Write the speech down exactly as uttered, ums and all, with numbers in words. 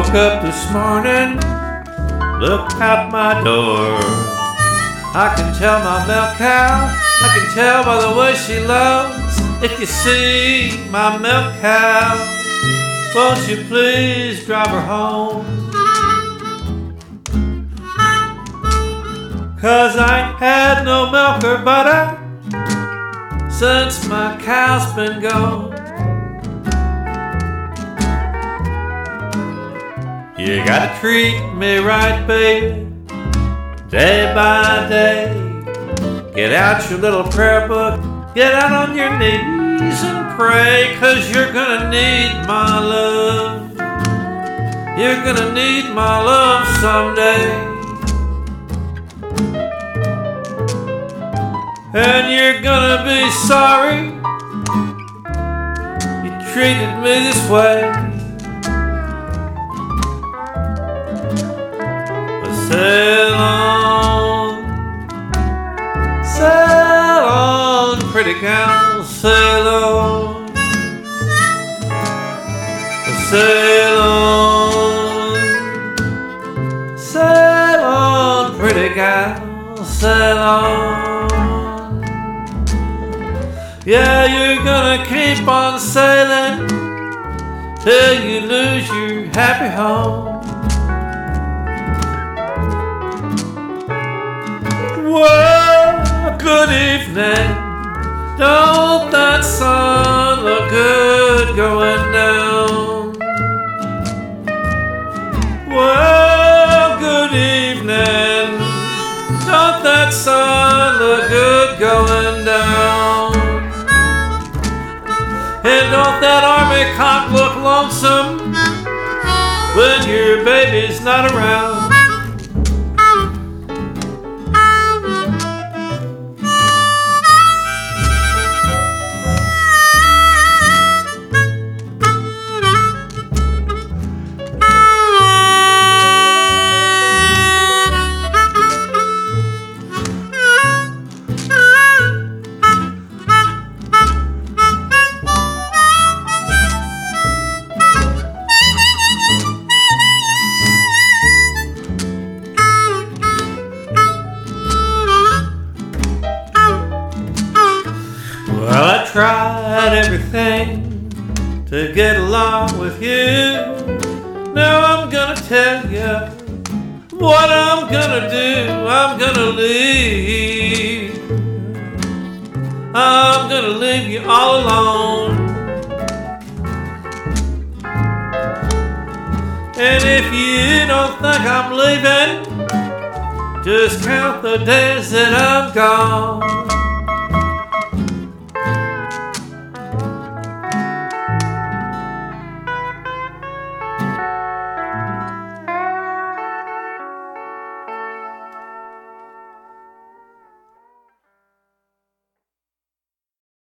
woke up this morning, looked out my door. I can tell my milk cow, I can tell by the way she loves. If you see my milk cow, won't you please drive her home? 'Cause I ain't had no milk or butter since my cow's been gone. You gotta treat me right, baby, day by day. Get out your little prayer book, get out on your knees and pray, 'cause you're gonna need my love. You're gonna need my love someday. And you're gonna be sorry you treated me this way. Sail on, sail on, pretty gal, sail on. Sail on, sail on, pretty gal, sail on. Yeah, you're gonna keep on sailing till you lose your happy home. Well, good evening. Don't that sun look good going down? Well, good evening. Don't that sun look good going down? And don't that army cop look lonesome when your baby's not around? Well, I tried everything to get along with you. Now I'm gonna tell you what I'm gonna do. I'm gonna leave. I'm gonna leave you all alone. And if you don't think I'm leaving, just count the days that I'm gone.